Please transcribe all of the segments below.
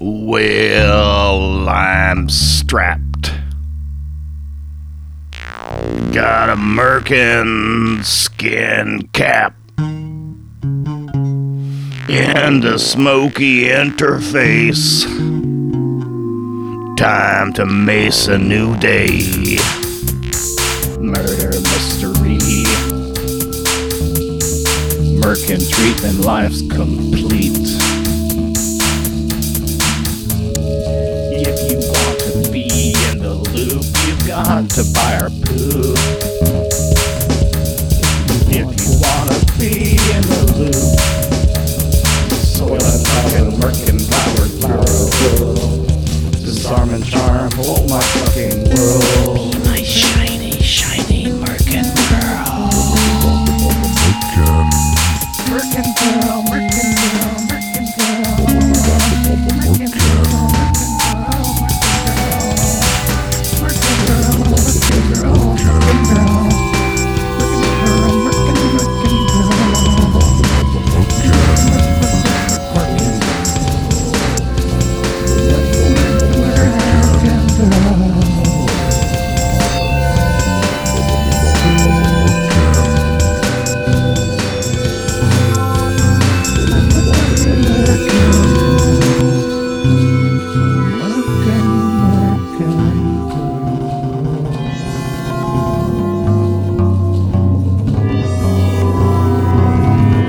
Well, I'm strapped. Got a merkin skin cap and a smoky interface. Time to mace a new day. Murder mystery. Merkin treatment, life's complete. If you want to be in the loop, you've got to buy our poop. If you want to be in the loop, soil and fucking Merkin powered power. Disarm and charm, hold my fucking world. Be my shiny, shiny Merkin girl. Merkin girl, Merkin girl, Merkin girl. Merkin girl.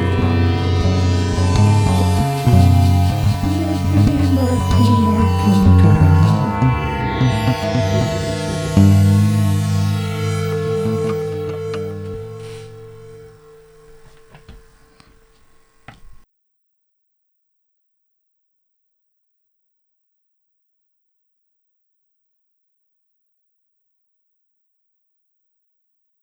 Merkin.